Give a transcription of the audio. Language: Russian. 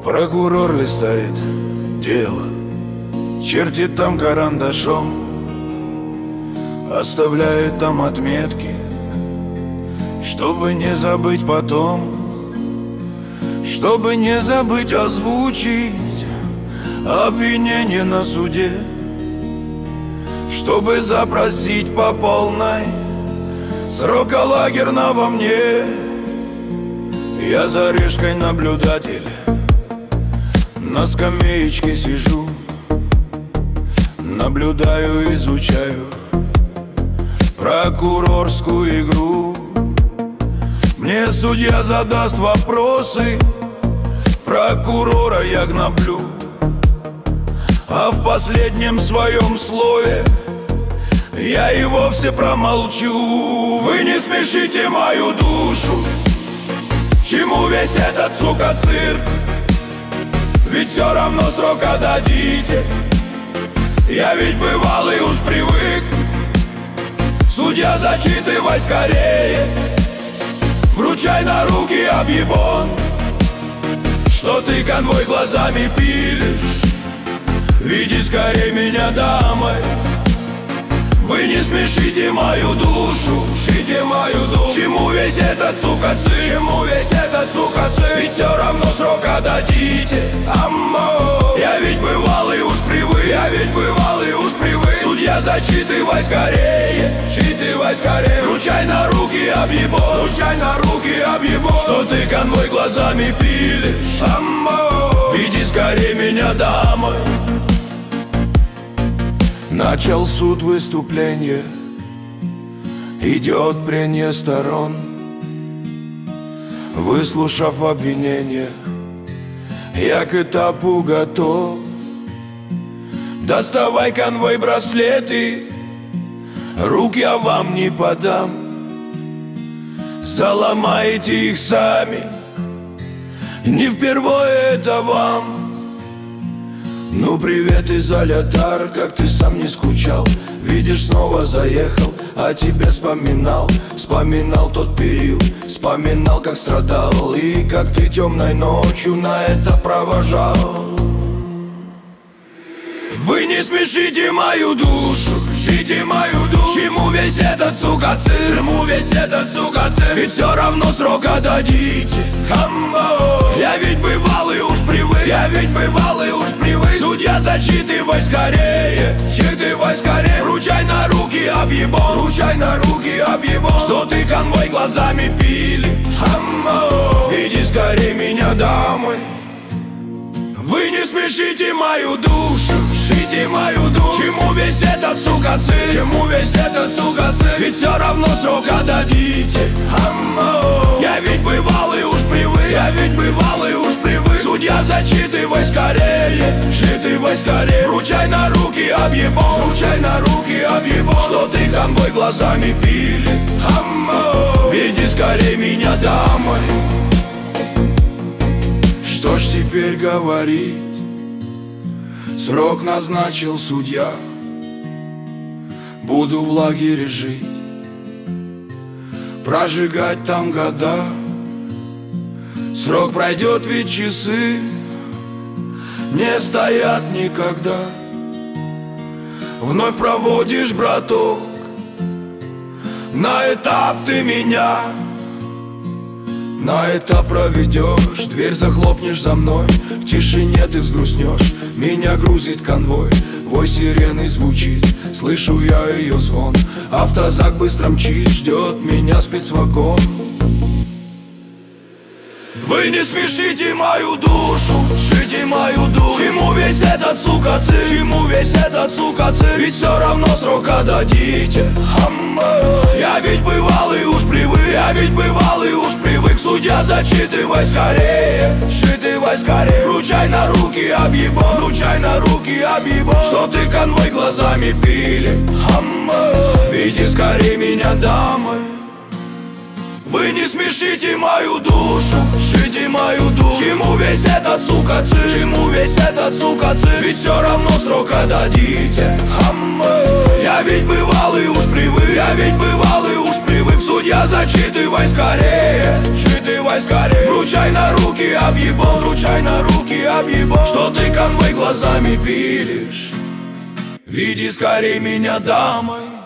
Прокурор листает дело, чертит там карандашом, оставляет там отметки, чтобы не забыть потом, чтобы не забыть озвучить обвинение на суде, чтобы запросить по полной срока лагерного мне. Я за решкой наблюдатель, на скамеечке сижу, наблюдаю, изучаю прокурорскую игру. Мне судья задаст вопросы, прокурора я гноблю, а в последнем своем слове я и вовсе промолчу. Вы не смешите мою душу, чему весь этот, сука, цирк? Ведь все равно срока дадите. Я ведь бывалый уж привык. Судья, зачитывай скорее, вручай на руки объебон, что ты конвой глазами пилишь. Види скорее меня дамой. Вы не смешите мою душу, шите мою душу. Чему весь этот, сука, цирк? Чему весь этот, сука, цирк? Ведь все равно срока дадите. Аммо, я ведь бывалый уж привык. Я ведь бывалый уж привык. Судья, зачитывай скорее, читывай скорее, вручай на руки объебон, вручай на руки объебон, что ты конвой глазами пилишь. Аммо, види скорее меня дамой. Начал суд выступление, идет прение сторон. Выслушав обвинение, я к этапу готов. Доставай конвой браслеты, рук я вам не подам. Заломаете их сами, не впервые это вам. Ну привет изолятор, как ты сам не скучал. Видишь, снова заехал, о тебе вспоминал. Вспоминал тот период, вспоминал, как страдал, и как ты темной ночью на это провожал. Вы не смешите мою душу, шите мою душу. Чему весь этот, сука, цирк? Чему весь этот, сука, цирк? Ведь все равно срока дадите. Хамбо, я ведь бывалый уж привык. Я ведь бывалый уж привык. Судья, зачитывай скорее, читывай скорее, вручай на руки объебон, вручай на руки объебон, что ты конвой глазами пили. Хамбо, иди скорее меня домой. Вы не смешите мою душу, шите мою душу. Чему весь этот, сука, цирк? Чему весь этот, сука, цирк? Ведь все равно срока дадите. Аммо, я ведь бывалый уж привык. Я ведь бывалый уж привык. Судья, зачитывай скорее, читывай скорее, вручай на руки объебон, вручай на руки объебон, что ты конвой глазами пили. Аммо, веди скорее меня домой. Что ж теперь говорить? Срок назначил судья. Буду в лагере жить, прожигать там года. Срок пройдет, ведь часы не стоят никогда. Вновь проводишь, браток, на этап ты меня. На этап проведешь, дверь захлопнешь за мной. В тишине ты взгрустнешь, меня грузит конвой. Вой сирены звучит, слышу я ее звон. Автозак быстро мчит, ждет меня спецвагон. Вы не смешите мою душу, шите мою душу. Чему весь этот, сука, цирк? Чему весь этот, сука, цирк? Ведь все равно срока дадите. Я ведь бывалый уж привык. Я ведь бывалый уж привык. Судья, зачитывай скорее, читывай скорее, вручай на руки объебон, вручай на руки объебон, что ты конвой глазами пили. Види скорее меня домой. Вы не смешите мою душу, шите мою душу. Чему весь этот, сука, цирк? Чему весь этот, сука, цирк? Ведь все равно срока дадите. Я ведь бывалый уж привык. Я ведь бывалый уж привык. привык, судья, зачитывай скорее, читывай скорее. Вручай на руки объебон, вручай на руки объебон. Что ты конвой глазами пилишь? Види скорей меня дамой.